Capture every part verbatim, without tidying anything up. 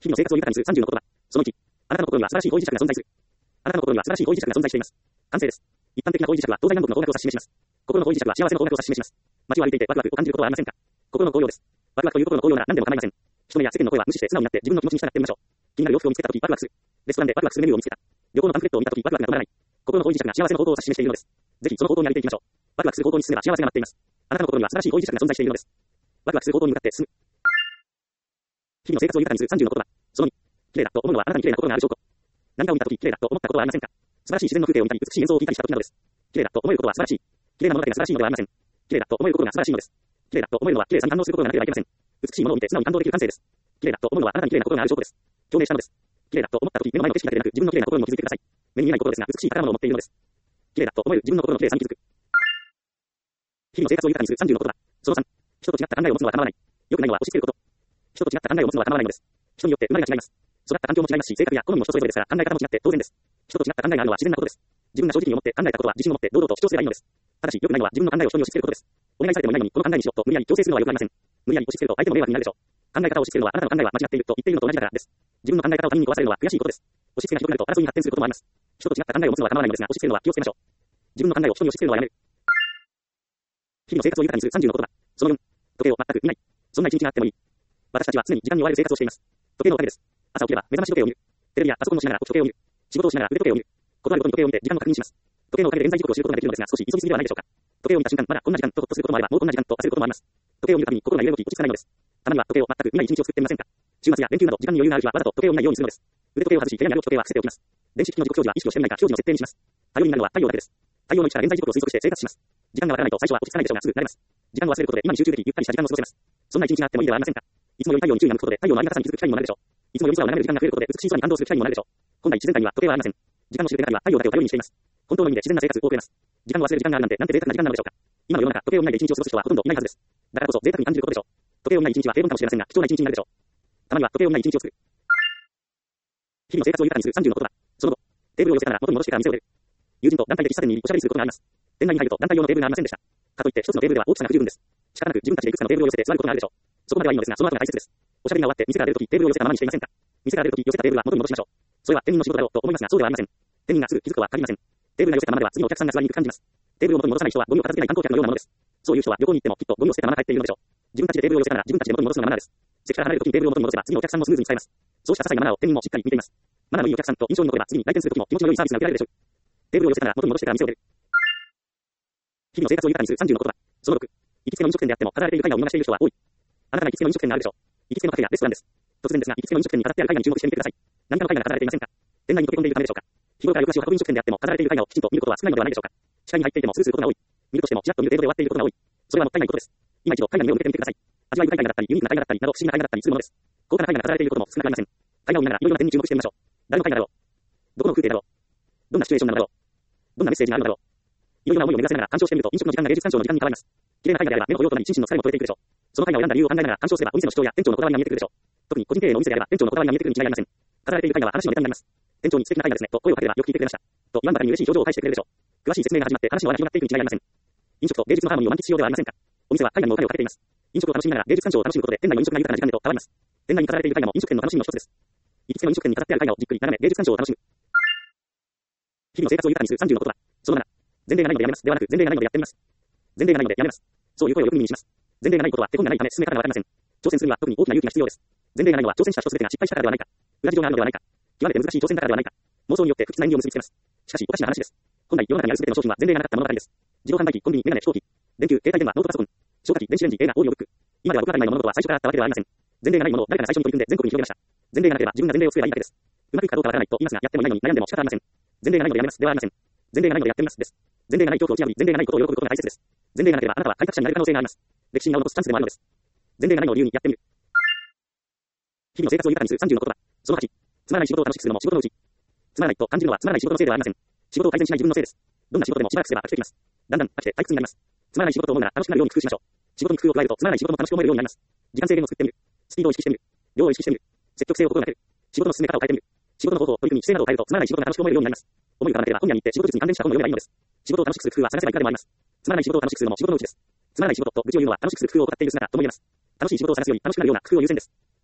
日々の生活を豊かにするさんじゅうの言葉。そのいち。あなたの心には素晴らしい方位磁石が存在する。あなたの心には素晴らしい方位磁石が存在しています。完成です。一般的な方位磁石は東西南北の方角を指し示します。心の方位磁石は幸せの方角を指し示します。街を歩いていてワクワクを感じることはありませんか？心の高揚です。ワクワクという心の高揚なら何でも構いません。人目や世間の声は無視して素直になって自分の気持ちに従ってみましょう。気になる洋服を見つけたときワクワクする。レストランでワクワクするメニューを見つけた。旅行のパンフレットを見たときワクワクが止まらない。心の方位磁石が幸せの方向を指し示しているのです。ぜひその方向に歩いていきましょう。ワクワクする方向に進めば幸せが待っています。あなたの心には素晴らしい方位磁石が存在しているのです。ワクワクする方向に向かって進む。日々の生活を豊かにするさんじゅうの言葉。そのに。綺麗だと思うのはあなたに綺麗な心がある証拠。何かを見たとき綺麗だと思ったことはありませんか？素晴らしい自然の風景を見たり美しい演奏を聞いたりしたときなどです。綺麗だと思えることは素晴らしい。綺麗なものだけが素晴らしいのではありません。綺麗だと思える心が素晴らしいのです。綺麗だと思えるのは綺麗さに反応することがなければいけません。美しいものを見て素直に感動できる感性です。綺麗だと思うのはあなたに綺麗な心がある証拠です。共鳴したのです。綺麗だと思ったとき目の前の景色だけでなく自分の綺麗な心にも気づいてください。目に見えない心ですが美しい宝物を持っているのです。綺麗だと思える自分の心の綺麗さに気づく。日々の生活を豊かにするさんじゅうの言葉。そのさん。人と違った考えを持つのは構わない。良くないのは押し付けること。人と違った考えを持つのは構わないのです。人によって生まれが違います。育った環境も違いますし、性格や好みも人それぞれですから考え方も違って当然です。人と違った考えがあるのは自然なことです。自分が正直に思って考えたことは自信を持って堂々と主張すればいいのです。ただし、良くないのは自分の考えを人に押し付けることです。お願いされてもいないのにこの考えにしろと無理やり強制するのは良くありません。無理やり押し付けると相手も迷惑になるでしょう。考え方を押し付けるのはあなたの考えは間違っていると言っているのと同じだからです。自分の考え方を他人に壊されるのは悔しいことです。押し付けがひどくなると争いに発展することもあります。人と違った考えを持つのは構わないのですが、押し付けるのは気をつけましょう。自分の考えを人に押し付けるのはやめる。日々の生活を豊かにするさんじゅうの言葉。そのよん。時計を全く見ない。そんな一日があってもいい。私たちは常に時間に追われる生活をしています。時計のおかげです。朝起きれば目覚まし時計を見る。テレビやパソコンをしながら時計を見る。仕事をしながら腕時計を見る。異なることに時計を見て時間を確認します。時計のおかげで現在時刻を知ることができるのですが、少し急ぎすぎではないでしょうか。時計を見た瞬間、まだこんな時間とほっとすることもあれば、もうこんな時間と焦ることもあります。時計を見るたびに心が揺れ動き落ち着かないのです。たまには時計を全く見ない一日を作ってみませんか。週末や連休など時間に余裕がある日はわざと時計を見ないようにするのです。腕時計を外し、部屋にある時計は伏せておきます。電子機器の時刻表示は意識をしてみないか表示の設定にします。頼りになるのは太陽だけです。太陽の位置から現在時刻を推測して生活します。時間がわからないと最初は落ち着かないでしょうがすぐ慣れます。時間を忘れることで今に集中でき、ゆったりした時間を過ごせます。そんな一日があってもいいではありませんか。いつもより太陽に注意が向くことで太陽のありがたさに気づく機会にもなるでしょう。いつもより空を眺める時間が増えることで美しい空に感動する機会にもなるでしょう。本来自然界には時計はありません。時間の知る手がかりは太陽だけを頼りにしています。本当の意味で自然な生活を送れます。時間を忘れる時間があるなんてなんて贅沢な時間なのでしょうか。今の世の中、時計を見ないで一日を過ごす人はほとんどいないはずです。だからこそ贅沢に感じることでしょう。時計を見ない一日は平凡かもしれませんが貴重な一日になるでしょう。たまには時計を見ない一日を作る。日々の生活を豊かにするさんじゅうの言葉。その後、テーブルを寄せたら元に戻してから店を出る。友人と団体で喫茶店に入りおしゃべりすることがあります。店内に入ると団体用のテーブルがありませんでした。かといって一つのテーブルでは大きさが不十分です。仕方なく自分たちでいくつかのテーブルを寄せて座ることがあるでしょう。そこまではいいのですが、その後が大切です。おしゃべりが終わって店から出るときテーブルを寄せたままにしていませんか。店から出るとき寄せたテーブルは元に戻しましょう。それは店員の仕事だろうと思いますが、そうではありません。店員がすぐ気づくとは限りません。テーブルが寄せたままでは次のお客さんが座りにくく感じます。テーブルを元に戻さない人はゴミを片付けない観光客のようなものです。そういう人は旅行に行ってもきっとゴミを捨てたまま帰っているのでしょう。自分たちでテーブルを寄せたなら自分たちで元に戻すのがマナーです。席から離れるときにテーブルを元に戻せば次のお客さんもスムーズに使えます。そうした些細なマナーを店員もしっかり見ています。マナーのいいお客さんと印象に残れば次に来店するときも気持ちの良いサービスが受けられるでしょう。テーブルを寄せたなら元に戻してから店を出る。日々の生活を豊かにするさんじゅうの言葉。そのろく。行きつけの飲食店であっても飾られている絵画を見逃している人は多い。あなたが行きつけの飲食店があるでしょう。行きつけのカフェやレストランです。突然ですが行きつけの飲食店に飾ってある絵画に注目してみてください。何かの絵画が飾られていませんか。店内に飛び込んでいるためでしょうか。日頃から翌足を運ぶ飲食店であっても飾られている絵画をきちんと見ることは少ないのではないでしょうか。視界に入っていてもスルスルことが多い。見るとしてもちらっと見る程度で終わっていることが多い。それはもったいないことです。今一度絵画に目を向けてみてください。味わい深い絵画だったりユニークな絵画だったりなど不思議な絵画だったりするものです。高価な絵画が飾られていることも少なくありません。絵画を見ながらいろいろな点に注目してみましょう。誰の絵画だろう。どこの風景だろう。どんなシチュエーションなのだろう。どんなメッセージがあるのだろう。いろいろな思いを巡らせながら鑑賞してみると飲食の時間が芸術鑑賞の時間に変わります。綺麗な絵画であれば目の保養となり心身の疲れも取れていくでしょう。その絵画を選んだ理由を考えながら鑑賞すればお店の主張や店長のこだわりが見えてくるでしょう。特に個人経営のお店であれば店長のこだわりが見えてくるに違いありません。飾られている絵画は話のネタになります。店長に素敵な絵画ですねと声をかければよく聞いてくれました。と言わんばかりに嬉しい表情を返してくれるでしょう。詳しい説明が始まって話の輪が広がっていくに違いありません。飲食と芸術のハーモニーを満喫しようではありませんか。お店は絵画にもお金をかけています。飲食を楽しみながら芸術鑑賞を楽しむことで店内の飲食が豊かな時間へと変わります。店内に飾られている絵画も飲食店の楽しみの一つです。行きつけの飲食店に飾ってある絵画をじっくり眺め芸術鑑賞を楽しむ。日々の生活を豊かにするさんじゅうの言葉。そのなな。前例がないのでやめます。ではなく前例がないのでやってみます。前例がないのでやめます。そういう声をよく耳にします。前例がないことは手本がないため進め方がわかりません。挑戦するには特に大きな勇気が必要です。前例がないのは挑戦した人すべてが失敗したからではないか。裏事情があるのではないか。極めて難しい挑戦だからではないか。妄想によって不吉な意味を結びつけます。しかしおかしな話です。本来世の中にあるすべての商品は前例がなかったものばかりです。自動販売機、コンビニ、メガネ、飛行機、電球、携帯電話、ノートパソコン、消火器、電子レンジ、映画、オーディオブック。今では僕らがないものとは最初からあったわけではありません。前例がないものを誰かが最初に取り組んで全国に広げました。前例がなければ自分が前例を作ればいいだけです。うまくいくかどうかわからないと言いますが、やってもいないのに悩んでも仕方ありません。前例がないのでやめますではありません。前例がないのでやってみますです。前例がない恐怖を打ち破り、前例がないことを喜ぶことが大切です。前例がなければあなたは開拓者になる可能性があります。歴史に名を残すチャンスでもあるのです。前例がないのを理由にやってみる。日々の生活を豊かにするさんじゅうの言葉。そのはち。つまらない仕事を楽しくするのも仕事のうち。つまらないと感じるのはつまらない仕事のせいではありません。仕事を改善しない自分のせいです。どんな仕事でもしばらくすれば飽きてきます。だんだん飽きて退屈になります。つまらない仕事と思うなら楽しくなるように工夫しましょう。仕事に工夫を加えるとつまらない仕事も楽しく思えるようになります。時間制限を作ってみる。スピードを意識してみる。量を意識してみる。積極性を心がける。仕事の進め方を変えてみる。仕事の方法、取り組み、姿勢などを変えるとつまらない仕事が楽しく思えるようになります。思いがなければ本屋に行って仕事術に関連した本を読めばいいのです。仕事を楽しくする工夫は探せばいくらでもあります。つまらない仕事を楽しくするのも仕事のうちです。つまらない仕事と愚痴を言うのは楽しくする工夫を怠っている姿とも言えます。楽しい仕事を探すより楽しくなるような工夫を優先です。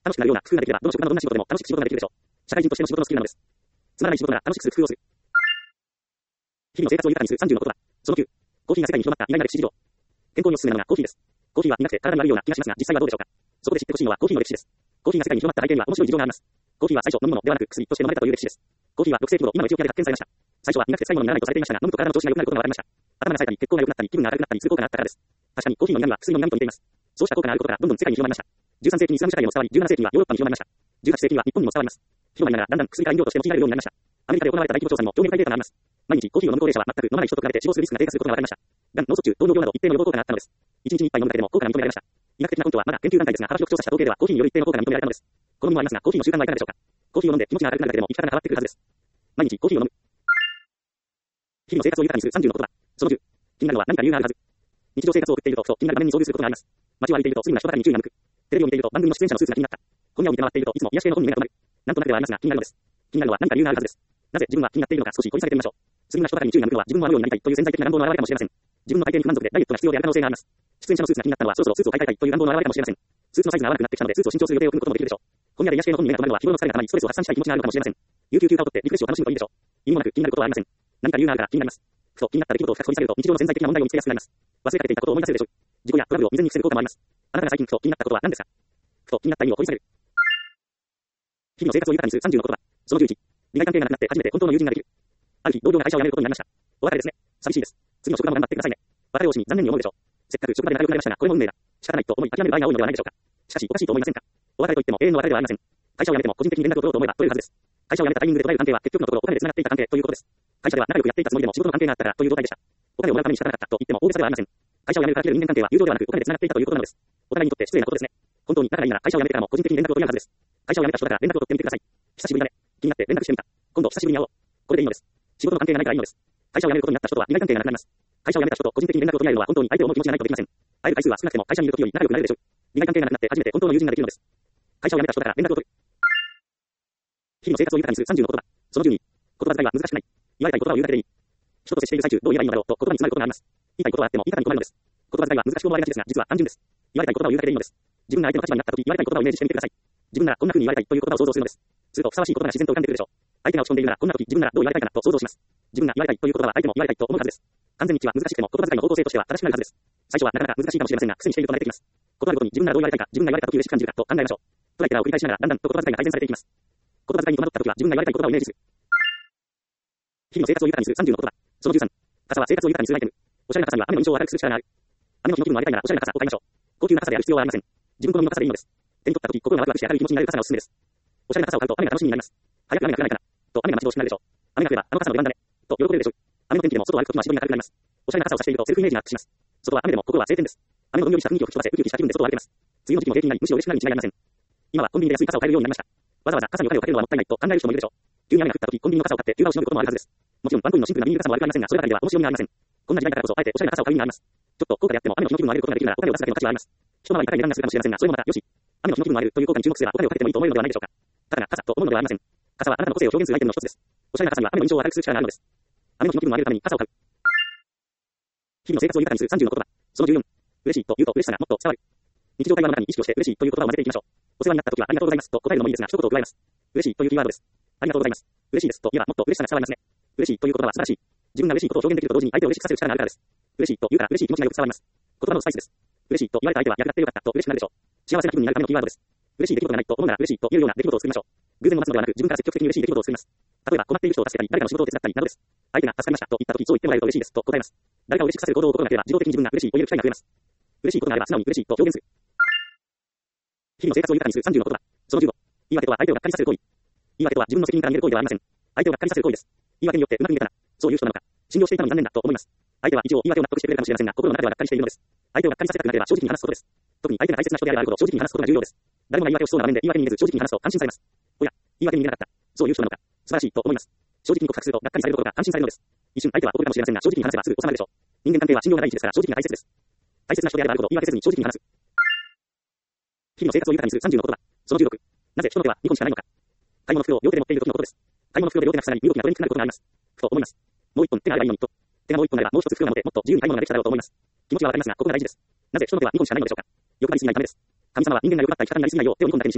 楽しくなるような工夫ができれば、どの職場のどんな仕事でも楽しく仕事ができるでしょう。社会人としての仕事のスキルなのです。つまらない仕事なら楽しくする工夫をする。日々の生活を豊かにするさんじゅうの言葉。そのきゅう。コーヒーが世界に広まった意外な歴史事情。健康におすすめなのがコーヒーです。コーヒーは苦くて体に悪いような気がしますが、実際はどうでしょうか。そこで知ってほしいのはコーヒーの歴史です。コーヒーが世界に広まった背景には面白い事情があります。コーヒーは最初飲み物ではなく薬として飲まれたという歴史です。コーヒーはろく世紀頃、今のエチオピアで発見されました。最初は苦くて最後のにならないとされていましたが、飲むと体の調子が良くなることが分かりました。頭が冴えたり、血行が良くなったり、気分が明るくなったりする効果があったからです。確かにコーヒーの苦味は薬の苦味と似ています。そうした効果があることからどんどん世界に広まりました。じゅうさん世紀にイスラム社会へも伝わり、じゅうなな世紀にはヨーロッパに広まりました。じゅうはち世紀には日本にも伝わります。広まりながらだんだん薬か飲料として用いられるようになりました。アメリカで行われた大規模調査にも興味深いデータがあります。毎日コーヒーを飲む高齢者は全く飲まない人と比べて死亡するリスクが低下することが分かりました。がん、脳卒中、糖尿病など一定の予防効果があったのです。いちにちにいっぱい飲むだけでも効果が認められました。医学的な根拠はまだ研究段階ですが、幅広く調査した統計ではコーヒーによる一定の効果が認められたのです。好みもありますが、コーヒーの習慣はいかがでしょうか。コーヒーを飲んで気持ちが明るくなるだけでも生き方が変わってくるはずです。毎日コーヒーを飲む。日々の生活を豊かにするさんじゅうの言葉。そのじゅう。気になるのは何か理由があるはず。日常生活を送っていると、ふと気になる場面に遭遇することがあります。街を歩いていると、すぐには人ばかりに注意が向く。テレビを見ていると、番組の出演者のスーツが気になった。本屋を見て回っていると、いつも癒し系の本に目が止まる。なんとなくではありますが、気になるのです。気になるのは何か理由があるはずです。なぜ自分は気になっているのか少し掘り下げてみましょう。次の人ばかりに注意が向くのは自分もあるようになりたいという潜在的な願望の表れかもしれません。自分の体型に不満足でダイエットが必要である可能性があります。出演者のスーツが気になったのはそろそろスーツを買い替えたいという願望の表れかもしれません。スーツのサイズが悪くなってきたのでスーツを新調する予定を組むこともできるでしょう。本屋で癒し系の本に目が止まるのは日頃の疲れがたまりストレスを発散したい気持ちがあるのかもしれません。有給休暇を取ってリフレッシュを楽しむといいでしょう。意味もなく気になることはありません。何か理由があるから気になります。ふと気になった出来事を深く掘り下げると日常の潜在的な問題を見つけやすくなります。忘れかけていたことを思い出せるでしょう。事故やトラブルを未然に防ぐ効果もあります。あなたが最近ふと気になったことは何ですか。ふと気になった意味を掘り下げる。日々の生活を豊かにするさんじゅうの言葉。そのじゅういち。利害関係がなくなって初めて本当の友人ができる。ある日、同僚が会社を辞めることになりました。お別れですね。寂しいです。次の職場も頑張ってくださいね。別れをしに残念に思うでしょう。せっかく職場で仲良くなりましたが、これも運命だ。仕方ないと思い諦める場合が多いのではないでしょうか。しかし、おかしいと思いませんか。お別れといっても永遠の別れではありません。会社を辞めても個人的に連絡を取ろうと思えば取れるはずです。会社を辞めたタイミングで取れる関係は結局のところお金で繋がっていた関係ということです。会社では仲良くやっていたつもりでも仕事の関係があったからという状態でした。お金をもらうために仕方なかったと言っても大げさではありません。会社を辞めるから切れる人間関係は友情ではなくお金で繋がっていたということなのです。お互いにとって失礼なことですね。本当に仲がいいなら会社を辞めてからも個人的に連絡を取り合うはずです。会社を辞めた人だから連絡を取ってみてください。久しぶりだね。気になって連絡してみた。今度久しぶりに会おう。これでいいのです。仕事の関係がないからいいのです。会社を辞めることになった人とは利害関係がなくなります。会社を辞めた人と個人的に連絡を取り合えるのは本当に相手を思う気持ちがないとできません。会える回数は少なくても会社にいる時より仲良くなれるでしょう。利害関係がなくなって初めて本当の友人ができるのです。会社を辞めた人だから連絡を取る。日々の生活を豊かにするさんじゅうの言葉。そのじゅうに。言葉遣いは難しくない。言われたい言葉を言うだけでいい。人と接している最中どう言えばいいのだろうと言葉に詰まることがあります。言いたいことはあっても言い方に困るのです。言葉遣いは難しく思われがちですが実は単純です。言われたい言葉を言うだけでいいのです。自分が相手の立場になった時言われたい言葉をイメージしてみてください。自分ならこんな風に言われたいという言葉を想像するのです。するとふさわしい言葉が自然と浮かんでくるでしょう。相手が落ち込んでいるならこんな時自分ならどう言われたいかなと想像します。自分が言われたいという言葉は相手も言われたいと思うはずです。完全に一致は難しくても言葉遣いの方向性としては正しくなるはずです。最初はなかなか難しいかもしれませんが癖にしていると慣れてきます。言葉ごとに自分ならどう言われたいか自分が言われた時嬉しく感じるかと考えましょう。トライからを繰り返しながらだんだんと言葉遣いが改善されていきます。言葉遣いに戸惑った時は自分が言われたい言葉をイメージする。日々の生活を豊かにするさんじゅうの言葉。そのじゅうさん。傘は生活を豊かにするアイテム。おしゃれな傘には雨の印象を明るくする力がある。雨の日の気分を上げたいならおしゃれな傘を買いましょう。高級な傘である必要はありません。自分好みの傘でいいのです。手に取った時心がワクワクして明るい気持ちになる傘がおすすめです。おしゃれな傘を買うと雨が楽しみになります。早く雨が降らないかなと雨が待ち遠しくなるでしょう。雨が降ればあの傘の出番だねと喜べるでしょう。雨の天気でも外を歩くときは自分に明るくなります。おしゃれな傘を差しているとセルフイメージがアップします。外は雨でも心は晴天です。雨のどんよりした雰囲気を吹き飛ばせウキウキした気分で外を歩けます。梅雨の時期も平均になりむしろ嬉しくなるに違いありません。今はコンビニで安い傘を買えるようになりました。わざわざ傘にお金をかけるのはもったいないと考える人もいるでしょう。急に雨が降った時コンビニの傘を買って急場をしのぐこともあるはずです。もちろんワンコインのシンプルなビニール傘も悪くありませんがそればかりでは面白みがありません。こんな時代だからこそあえておしゃれな傘を買う意味があります。ちょっと高価であっても雨の日の気分を上げることができるならお金を出すだけの価値はあります。一回り高い値段がするかもしれませんがそれもまたよし。雨の日の気分を上げるという効果に注目すればお金をかけてもいいと思えるのではないでしょうか。ただが傘と思うのではありません。傘はあなたの個性を表現するアイテムの一つです。おしゃれな傘には雨の印象を明るくする力があるのです。雨の日の気分を上げるために傘を買う。日々の生活を豊かにするさんじゅうの言葉。そのじゅうよん。嬉しいと言うと嬉しさがもっと伝わる。日常会話の中に意識をして嬉しいという言葉を混ぜていきましょう。お世話になった時はありがとうございますと答えるのもいいですが一言を加えます。嬉しいというキーワードです。ありがとうございます。嬉しいですと言えばもっと嬉しさが伝わりますね。嬉しいという言葉は素晴らしい。自分が嬉しいことを表現できると同時に相手を嬉しくさせる力があるからです。嬉しいと言うから嬉しい気持ちがよく伝わります。言葉のスパイスです。嬉しいと言われた相手はやりがってよかったと嬉しくなるでしょう。幸せな気分になるためのキーワードです。嬉しい出来事がないと思うなら嬉しいというような出来事を作りましょう。偶然を待つのではなく自分から積極的に嬉しい出来事を作ります。例えば困っている人を助けたり誰かの仕事を手伝ったりなどです。相手が助かりましたと言った時そう言ってもらえると嬉しいですと答えます。誰かを嬉しくさせる行動を心がければ自動的に自分が嬉しいと言える機会が増えます。嬉しいことがあれば素直に嬉しいと表現する。日々の生活を豊かにするさんじゅうの言葉。そのじゅうご。言い訳とは相手をがっかりさせる行為。言い訳とは自分の責任から逃げる行為ではありません。相手をがっかりさせる行為です。言い訳によってうまく見えたな。そういう人なのか。信用していたのに残念だと思います。相手は一応言い訳を納得してくれるかもしれませんが心の中ではがっかりしているのです。相手をがっかりさせたくなければ正直に話すことです。特に相手が大切な人であればあるほど正直に話すことが重要です。誰もが言い訳をしそうな場面で言い訳に見えず正直に話すと安心されます。おや、言い訳に見えなかった。そういう人なのか。素晴らしいと思います。正直に告白するとがっかりされることが安心されるのです。一瞬相手は怒るかもしれませんが正直に話せばすぐ収まるでしょう。人間関係は信用が第一ですから正直が大切です。大切な人であればあるほど言い訳せずに正直に話す。日々の生活を豊かにするさんじゅうの言葉。そのじゅうろく。なぜ人の手はにほんしかないのか。買い物袋を両手で持っている時のことです。買い物袋で両手が塞がり身動きが取れにくくなることがあります。ふと思います。もう一本手があればいいのにと。手がもう一本あればもう一つ袋が持てもっと自由に買い物ができただろうと思います。気持ちはわかりますがここが大事です。なぜ人の手はにほんしかないのでしょうか。欲張りすぎないためです。神様は人間が欲張った生き方になりすぎないよう手をにほんだけにしました。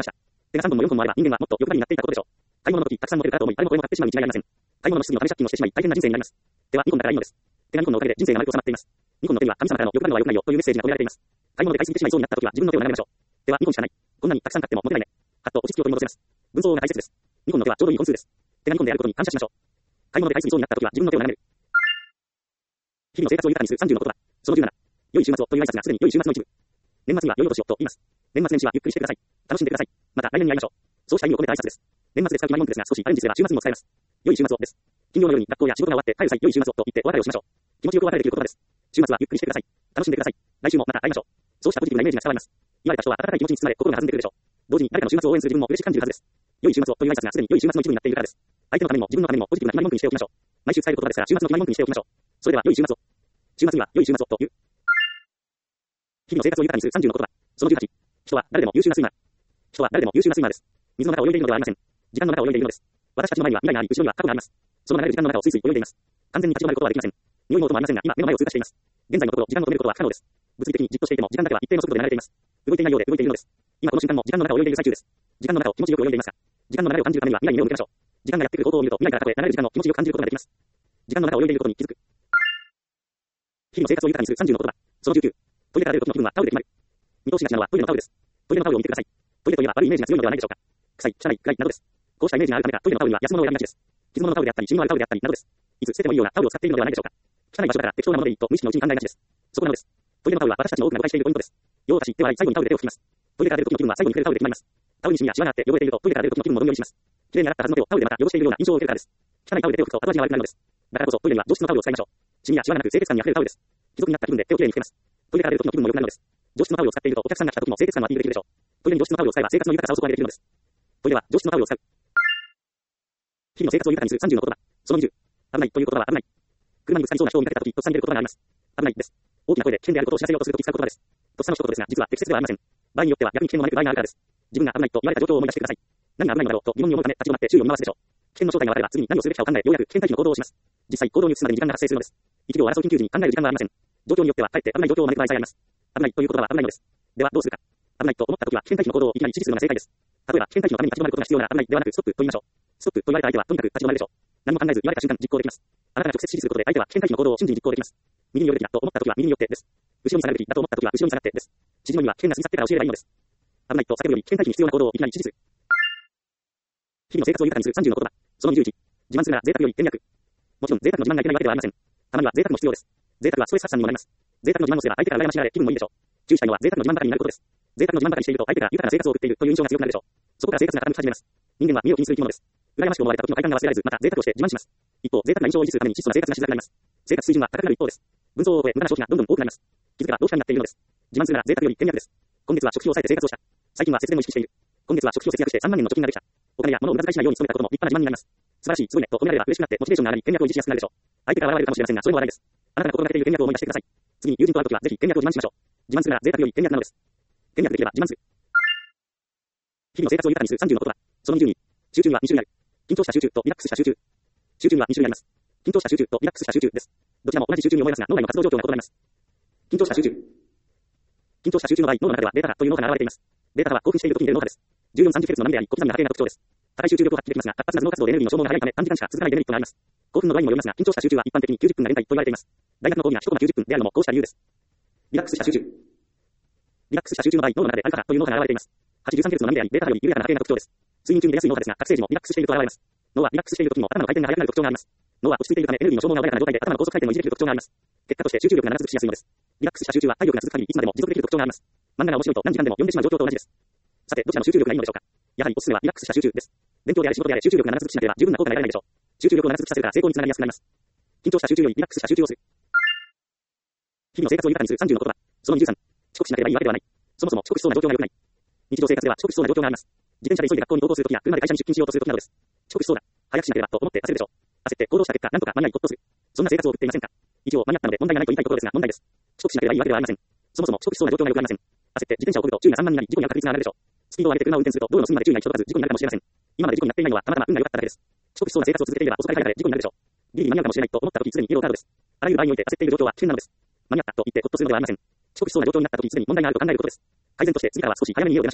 手がさんぼんもよんほんもあれば人間はもっと欲張りになっていたことでしょう。買い物の時たくさん持てるからと思い誰もこれも買ってしまうに違いありません。買い物の質のため借金をしてしまい大変な人生になります。手はにほんだからいいのです。手がにほんのおかげで人生が丸く収まっています。にほんの手には神様からの欲張るのは良くないよというメッセージが込められています。買い物で買いすぎてしまいそうになった時は自分の手を眺めましょう。手はにほんしかない。こんなにたくさん買っても持てないね。はっと落ち着きを取り戻せます。分相応が大切です。にほんの手はちょうどいい本数です。手がにほんであることに感謝しましょう。買い物で買いすぎそうになった時は自分の手を眺める。日々の生活を豊かにするさんじゅうの言葉。そのじゅうなな。良い週末をという挨拶がすでに良い週末の一部。年末には良いお年をと言います。年末年始はゆっくりしてください。楽しんでください。また来年に会いましょう。そうした意味を込めた挨拶です。年末で使う決まり文句ですが少しアレンジすれば週末にも使えます。良い週末をです。金曜の夜に学校や仕事が終わって帰る際良い週末をと言ってお別れをしましょう。気持ちよくお別れできる言葉です。週末はゆっくりしてください。楽しんでください。来週もまた会いましょう。そうしたポジティブなイメージが伝わります。言われた人は温かい気持ちに包まれ心が弾んでくるでしょう。同時に誰かの週末を応援する自分も嬉しく感じるはずです。良い週末をという挨拶がすでに良い週末の一部になっているからです。相手のためにも自分のためにもポジティブな決まり文句にしておきましょう。毎週使える言葉ですから週末の決まり文句にしておきましょう。それでは良い週末を。週末には良い週末をという。日々の生活を豊かにするさんじゅうの言葉。そのじゅうはち。人は誰でも優秀なスイマー。人は誰でも優秀なスイマーです。水の中を泳いでいるのではありません。時間の中を泳いでいるのです。私たちの前には未来があり、後ろには過去があります。その流れる時間の中をスイスイ泳いでいます。完全に立ち止まることはできません。匂いの音もありませんが、今目の前を通過しています。現在のところ、時間を止めることは不可能です。物理的にじっとしていても、時間だけは一定の速度で流れています。動いていないようで動いているのです。今この瞬間も時間の中を泳いでいる最中です。時間の中を気持ちよく泳いでいますが、時間の流れを感じるためには未来に目を向けましょう。時間がやってくる方向を見ると、未来から過去へ流れる時間の気持ちよく感じることができます。時間の中を泳いでいることに気づく。日々の生活を豊かにするさんじゅうの言葉。そのじゅうきゅう。トイレから出る時の気分はタオルで決まる。見通しがちなのはトイレのタオルです。トイレのタオルを見てください。トイレといえば悪いイメージが強いのではないでしょうか。臭い、汚い、暗いなどです。こうしたイメージがあるためか、トイレのタオルには安物を選びがちです。傷物のタオルであったり、シミのあるタオルであったりなどです。いつ捨ててもいいようなタオルを使っているのではないでしょうか。汚い場所だから適当なものでいいと無意識のうちに考えがちです。そこなのです。トイレのタオルは私たちの多くが誤解しているポイントです。用を足して笑い、最後にタオルで手を拭きます。トイレから出る時の気分は最後に触れるタオルで決まります。タオルにシミやシワがあって汚れているとトイレから出る時の気分もどんよりします。綺麗に洗ったはずの手をタオルでまた汚しているような印象を受けるからです。汚いタオルで手を拭くと後味が悪くなるのです。だからこそトイレには上質のタオルを使いましょう。シミやシワがなく清潔感にあふれるタオルです。貴族になった気分で手をきれいに拭けます。トイレから出る時の気分も良くなるのです。上質のタオルを使っているとお客さんが来た時も清潔感はアピールできるでしょう。トイレに上質のタオルを使えば生活の豊かさをそこまでできるのです。トイレは上質のタオルを使う。日々の生活を豊かにするさんじゅうの言葉。そのにじゅう。危ないという言葉は危ない。車にぶつかりそうな人を見かけた時とっさに出る言葉があります。危ないです。大きな声で危険であることを知らせようとするとき使う言葉です。とっさの一言ですが、実は適切ではありません。場合によっては逆に危険も招く場合があるからです。自分が危ないと言われた状況を思い出してください。何が危ないのだろうと疑問に思うため立ち止まって注意を見回すでしょう。危険の正体が分かれば次に何をするべきかを考え、ようやく危険回避の行動をします。実際行動に移すまでに時間が発生するのです。一秒を争う緊急時に考える時間はありません。状況によってはかえって危ない状況を招く場合さえあります。危ないという言葉は危ないのです。ではどうするか。危ないと思った時は危険回避の行動をいきなり指示するのが正解です。例えば危険回避のために立ち止まることが必要なら危ないではなくストップと言いましょう。ストップと言われた相手はとにかく立ち止まるでしょう。何も考えず言われた瞬間実行できます。あなたが直接指示することで相手は危険回避の行動を瞬時に実行できます。右に寄るべきだと思った時は右に寄ってです。後ろに下がるべきだと思った時は後ろに下がってです。指示の意味は危険が過ぎ去ってから教えればいいのです。危ないと叫ぶより危険回避に必要な行動をいきなり指示する。日々の生活を豊かにするさんじゅうの言葉。そのにじゅういち。自慢するなら贅沢より倹約。もちろん贅沢の自慢がいけないわけではありません。たまには贅沢も必要です。贅沢はストレス発散にもなります。贅沢の自慢をすれば相手から羨ましがられ気分もいいでしょう。注意したいのは贅沢の自慢ばかりになることです。贅沢の自慢ばかりしていると相手が豊かな生活を送っているという印象が強くなるでしょう。そこから生活が傾き始めます。人間は身を気にする生き物です。羨ましく思われた時の快感が忘れられず、また贅沢をして自慢します。一方、贅沢な印象を維持するために質素な生活がしづらくなります。生活水準は高くなる一方です。分相応を超え無駄な消費がどんどん多くなります。気づけば浪費家になっているのです。自慢するなら贅沢より倹約です。今月は食費を抑えて生活をした。最近は節電も意識している。今月は食費を節約してさんまんえんの貯金ができた。お金や物を無駄遣いしないように努めたことも立派な自慢になります。素晴らしい、すごいねと褒められれば嬉しくなってモチベーションが上がり倹約を維持しやすくなるでしょう。相手が笑われるかもしれませんが、それも笑いです。あなたが心がけている倹約を思い出してください。次に友人と会うときはぜひ倹約を自慢しましょう。自慢するなら贅沢より倹約なのです。倹約できれば自慢する。日々の生活を豊かにするさんじゅうの言葉。そのにじゅうに。集中にはに種類ある。緊張した集中とリラックスした集中。集中にはに種類あります。緊張した集中とリラックスした集中です。どちらも同じ集中に思えますが、脳内の活動状況が異なります。緊張した集中。緊張した集中の場合、脳の中ではベータ波という脳波が現れています。ベータ波は興奮している時に出る脳波です。じゅうよん、さんじゅっヘルツの波であり、小刻みな波形が特徴です。高い集中力を発揮できますが、活発な頭脳活動でエネルギーの消耗が早いため、短時間しか続かないデメリットがあります。興奮の度合いにもよりますが、緊張した集中は一般的にきゅうじゅっぷんが限界と言われています。大学の講義がいちコマきゅうじゅっぷんであるのもこうした理由です。リラックスした集中。リラックスした集中の場合、脳の中でアルファ波という脳波が現れています。はちじゅうさんヘルツの波であり、ベータ波より緩やかな波形が特徴です。睡眠中に出やすい脳波ですが、覚醒時もリラックスしていると現れます。脳はリラックスしている時も頭の回転が速くなる特徴があります。脳は落ち着いているためエネルギーの消耗が穏やかな状態で頭の高速回転を維持できる特徴があります。結果として集中力が長続きしやすいのです。リラックスした集中は体力が続く限りいつまでも持続できる特徴があります。漫画が面白いと何時間でも読んでしまう状況と同じです。さて、どちらの集中力がいいのでしょうか。やはりおすすめはリラックスした集中です。勉強であれ仕事であれ集中力が長続きしなければ十分な効果が得られないでしょう。集中力を長続きさせるから成功につながりやすくなります。緊張した集中よりリラックスした集中をする。日々の生活を豊かにするさんじゅうの言葉。そのにじゅうさん。遅刻しなければいいわけではない。そもそも遅刻しそうな状況が良くない。日常生活では遅刻しそうな状況があります。自転車で急いで学校に登校するときや車で会社に出勤しようとするときなどです。遅刻しそうだ。早くしなければと思って焦るでしょう。焦って行動した結果、なんとか間に合いほっとする。そんな生活を送っていませんか。一応間に合ったので問題がないと言いたいところですが問題です。遅刻しなければいいわけではありません。そもそも遅刻しそうな状況が良くありません。焦って自転車を漕ぐと注意が散漫になり事故に遭う確率が上がるでしょう。スピードを上げて車を運転すると道路の隅まで注意が行き届かず事故になるかもしれません。今まで事故になっていないのはたまたま運が良かっただけです。遅刻しそうな生活を続けていれば遅かれ早かれ事故になるでしょう。ギリに間に合うかもしれないと思った時すでにイエローカードです。あらゆる場合において焦っている状況は危険なのです。間に合ったと言ってほっとするのではありません。遅刻しそうな状況になった時すでに問題があると考えることです。改善として次からは少し早めに家を出ましょう。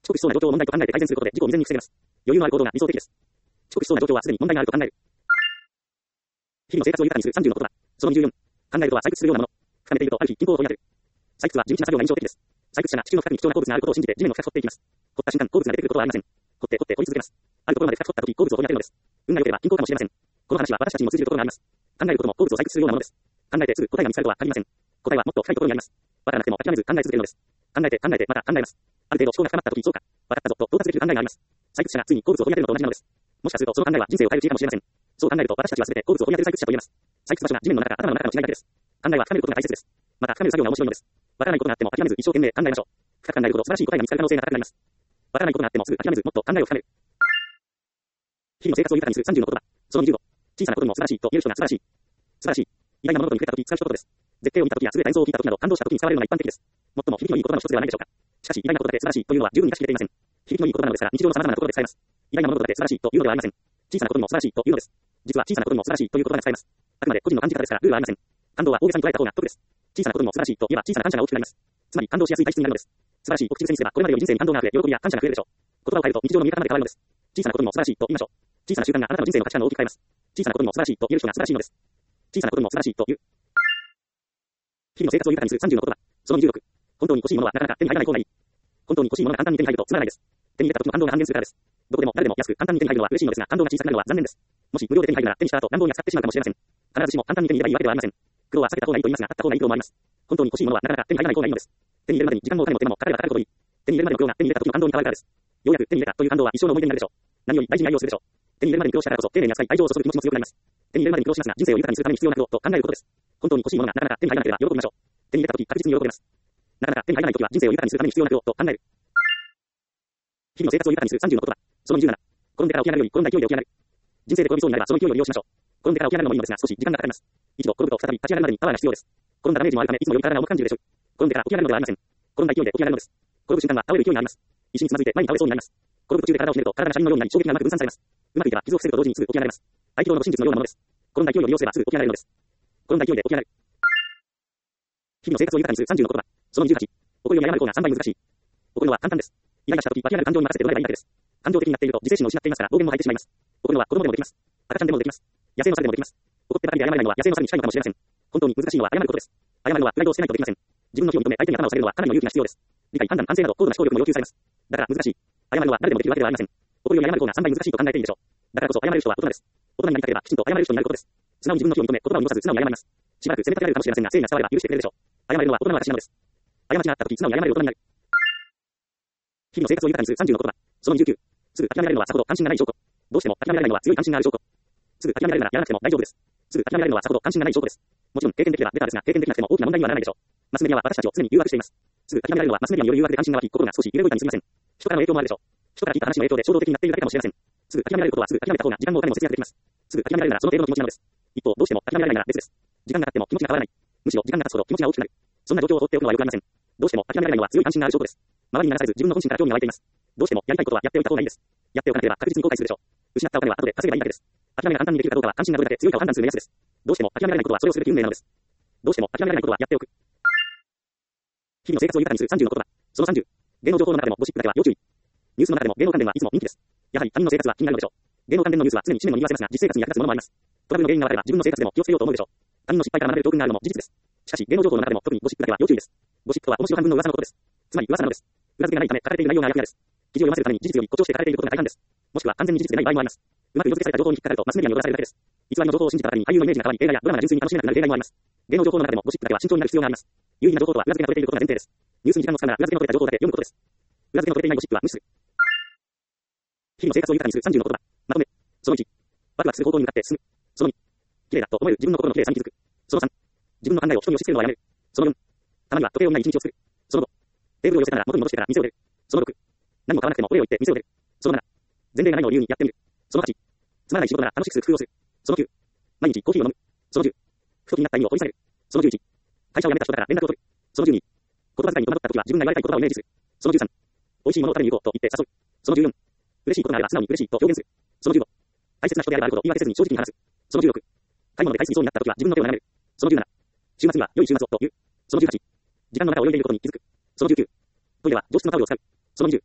遅刻しそうな状況を問題と考えて改善することで事故を未然に防げます。余裕のある行動が理想的です。遅刻しそうな状況はすでに問題があると考える。日々の生活を豊かにするさんじゅうの言葉。そのにじゅうよん。考えるとは採掘するようなもの。深めているとある日均衡を問い当てる。採掘は地道な作業が印象的です。採掘者が地中の深くに貴重な鉱物があることを信じて地面の深く掘っていきます。掘った瞬間鉱物が出てくることはありません。掘って掘って掘り続けます。あるところまで深く掘った時鉱物を掘り当てるのです。運が良ければ均衡かもしれません。この話は私たちにも通じるところがあります。考えることも鉱物を採掘するようなものです。考えてすぐ答えが見つかるとは限りません。答えはもっと深いところにあります。わからなくても諦めず考え続けるのです。考えて考えてまた考えます。ある程度思考が深まった時、そうか、わかったぞと到達できる考えがあります。採掘者がついに鉱物を掘り当てるのと同じなのです。もしかするとその考えは人生を変える知恵かもしれません。そう考えると私たちは全て鉱物を掘り当てる採掘者と言えます。採掘場所が地面の中か頭の中かの違いだけです。考えは深めることが大切です。また深める作業が面白いのです。わからないことがあっても諦めず一生懸命考えましょう。深く考えるほど素晴らしい答えが見つかる可能性が高くなります。わからないことがあってもすぐ諦めずもっと考えを深める。日々の生活を豊かにするさんじゅうの言葉。そのにじゅうご。小さなことにも素晴らしいと言える人が素晴らしい。素晴らしい。偉大な物事に触れた時使う一言です。絶景を見た時や優れた演奏を聞いた時など感動した時に使われるのが一般的です。最も響きのいい言葉の一つではないでしょうか。しかし偉大なことだけ素晴らしいというのは十分に出し切れていません。響きのいい言葉なのですから日常の様々なところで使えます。偉大な物事だけ素晴らしいというのではありません。小さなことにも素晴らしいというのです。実は小さなことにも素晴らしいという言葉が使えます。あくまで個人の感じ方ですからルールはありません。感動は大げさに捉えた方が得です。小さなことにも素晴らしいと言えば小さな感謝が大きくなります。つまり感動しやすい体質になるのです。素晴らしいと口癖にすればこれまでより人生に感動が溢れ喜びや感謝が増えるでしょう。言葉を変えると日常の見え方まで変わるのです。小さなことにも素晴らしいと言いましょう。小さな習慣があなたの人生の価値観を大きく変えます。小さなことにも素晴らしいと言える人が素晴らしいのです。小さなことにも素晴らしいという。日々の生活を豊かにするさんじゅうの言葉。そのにじゅうろく。本当に欲しいものはなかなか手に入らない方がいい。本当に欲しいものが簡単に手に入るとつまらないです。手に入れた時の感動が半減するからです。どこでも誰でも安く簡単に手に入るのは嬉しいのですが感動が小さくなるのは残念です。もし無料で手に入るなら手にした後乱暴に扱ってしまうかもしれません。必ずしも簡単に手に入ればいいわけではありません。苦労は避けた方がいいと言いますがあった方がいいと思います。本当に欲しいものはなかなか手に入らない方がいいのです。手に入れるまでに時間もお金も手間もかかればかかるほどいい。手に入れるまでの苦労が手に入れた時の感動に変わるからです。ようやく手に入れたという感動は一生の思い出になるでしょう。何より大事に愛用するでしょう。手に入れるまでに苦労したからこそ丁寧に扱い愛情を注ぐ気持ちも強くなります。手に入れるまでに苦労しますが人生を豊かにするために必要なことと考えることです。本当に欲しいものがなかなか手に入らなければ喜びましょう。手に入れた時確実に喜べます。なかなか手に入らない時は人生を豊かにするために必要なことと考える。日々の生活を豊かにするさんじゅうの言葉。そのにじゅうなな。転んでから起き上がるより転んだ勢いで起き上がる。人生で転びそうになればその勢いを利用しましょう。転んでから起き上がるのもいいのですが少し時間がかかります。一度転ぶと再び立ち上がるまでにパワーが必要です。転んだダメージもあるためいつもより体が重く感じるでしょう。転んでから起き上がるのではありません。転んだ勢いで起き上がるのです。転ぶ瞬間は倒れる勢いがあります。石につまずいて前に倒れそうになります。転ぶ途中で体をひねると体が車輪のようになり衝撃がうまく分散されます。うまくいけば傷を防ぐと同時にすぐ起き上がれます。合気道の真実のようなものです。転んだ勢いを利用すればすぐ起き上がれるのです。転んだ勢いで起き上がる。日々の生活を豊かにするさんじゅうの言葉。そのにじゅうはち。怒りを謝る方がさんばい難しい。怒るのは簡単です。イライラした時湧き上がる感情に任せて乗ればいいだけです。感情的になっていると自制心を失っていますから暴言も吐いてしまいます。怒るのは子供でもできます。赤ちゃんでもできます。野生の猿でもできます。怒ってばかりで謝れないのは野生の猿に近いのかもしれません。本当に難しいのは謝ることです。謝るのはプライドを捨てないとできません。自分の非を認め相手に頭を下げるのはかなりの勇気が必要です。理解、判断、反省など高度な思考力も要求されます。だから難しい。謝るのは誰でもできるわけではありません。怒りを謝る方がさんばい難しいと考えていいでしょう。だからこそ謝れる人は大人です。大人になりたければきちんと謝れる人になることです。素直に自分の非を認め言葉を濁さず素直に謝ります。しばらく責め立てられるかもしれませんが誠意が伝われば許してくれるでしょう。謝れるのは大人の私なのです。過ちがあった時素直に謝れる大人になる。日々の生活を豊かにするさんじゅうの言葉。そのにじゅうきゅう。すぐ諦められるのはさほど関心がない証拠。どうしても諦められないのは強い関心がある証拠。すぐ諦められるならやらなくても大丈夫です。すぐ諦められるのはさほど関心がない証拠です。もちろん経験できればベターですが経験できなくても大きな問題にはならないでしょう。マスメディアは私たちを常に誘惑しています。すぐ諦められるのはマスメディアによる誘惑で関心が湧き心が少し揺れ動いたにすみません。人からの影響もあるでしょう。人から聞いた話の影響で衝動的になっているだけかもしれません。すぐ諦められることはすぐ諦めた方が時間もお金も節約できます。すぐ諦められるならその程度の気持ちなのです。一方どうしても諦められないなら別です。時間が経っても気持ちが変わらない。むしろ時間が経つほど気持ちが大きくなる。そんな状況を放っておくのはよくありません。どうしても諦められないのは強い関心がある証拠です。周りに流されず自分の本心から興味が湧いています。どうしてもやりたいことはやっておいた方がいいです。やっておかなければ確実に後悔するでしょう。失ったお金は後で稼げばいいだけです。諦めが簡単にできるかどうかは関心がどれだけ強いかを判断する目安です。どうしても諦められないことはそれをするべき運命なのです。どうしても諦められないことはやっておく。日々の生活を豊かにするさんじゅうの言葉。そのさんじゅう。芸能情報の中でもゴシップだけは要注意。ニュースの中でも芸能関連はいつも人気です。やはり他人の生活は気になるのでしょう。芸能関連のニュースは常に紙面を賑わせますが実生活に役立つものもあります。トラブルの原因が分かれば自分の生活でも気をつけようと思うでしょう。他人の失敗から学べる教訓があるのも事実です。しかし芸能情報の中でも特にゴシップだけは要注意です。ゴシップとは面白半分の噂のことです。つまり噂なのです。裏付けがないため書かれている内容があやふやです。記事を読ませるために事実より誇張して書かれていることが大半です。もしくは完全に事実でない場合もあります。うまく色付けされた情報に引っかかるとマスメディアに踊らされるだけです。偽りの情報を信じた方に俳優のイメージが変わり映画やドラマが純粋に楽しめなくなる例外もあります。芸能情報の中でもゴシップだけは慎重になる必要があります。有意義な情報とは裏付けが取れていることが前提です。ニュースに時間を使うなら裏付けの取れた情報だけ読むことです。裏付けの取れていないゴシップは無視する。日々の生活を豊かにするさんじゅうの言葉。まとめ。そのいち。ワクワクする方向に向かって進む。そのに。綺麗だと思える自分の心の綺麗さに気づく。そのさん。自分の考えを人に押し付けるのはやめる。そのよん。たまには時計を見ない一日を作る。そのご。テーブルを寄せたら元に戻してから店を出る。そのろく。何も買わなくてもこれを言って店を出る。そのなな。前例がないのを理由にやってみる。そのはち。つまらない仕事なら楽しくする工夫をする。そのきゅう。毎日コーヒーを飲む。そのじゅう。ふと気になった意味を掘り下げる。そのじゅういち。会社を辞めた人から連絡を取る。そのじゅうに。言葉遣いに戸惑った時は自分が言われたい言葉をイメージする。そのじゅうさん。美味しいものを食べに行こうと言って誘う。そのじゅうよん。嬉しいことがあれば素直に嬉しいと表現する。そのじゅうご。大切な人であればあるほど言い訳せずに正直に話す。そのじゅうろく。買い物で買いすぎそうになった時は自分の手を眺める。そのじゅうなな。週末には良い週末をと言う。そのじゅうはち。時間の中を泳いでいることに気づく。そのじゅうきゅう。トイレは上質のタオルを使う。そのにじゅう。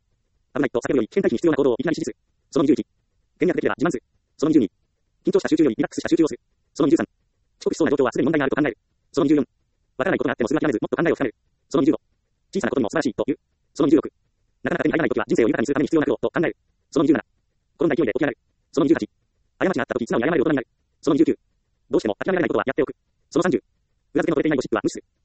危ないと叫ぶより危険回避に必要な行動をいきなり指示する。そのにじゅういち。倹約できれば自慢する。そのにじゅうに。緊張した集中よりリラックスした集中をする。そのにじゅうさん。遅刻しそうな状況はすでに問題があると考える。そのにじゅうよん。わからないことがあってもすぐ諦めずもっと考えを深める。そのにじゅうご。小さなことにも素晴らしいと言う。そのにじゅうろく。なかなか手に入らないときは人生を豊かにするために必要な苦労と考える。そのにじゅうなな。転んだ勢いで起き上がる。そのにじゅうはち。過ちがあったとき素直に謝る大人になる。そのにじゅうきゅう。どうしても諦められないことはやっておく。そのさんじゅう。裏付けの取れていないゴシップは無視する。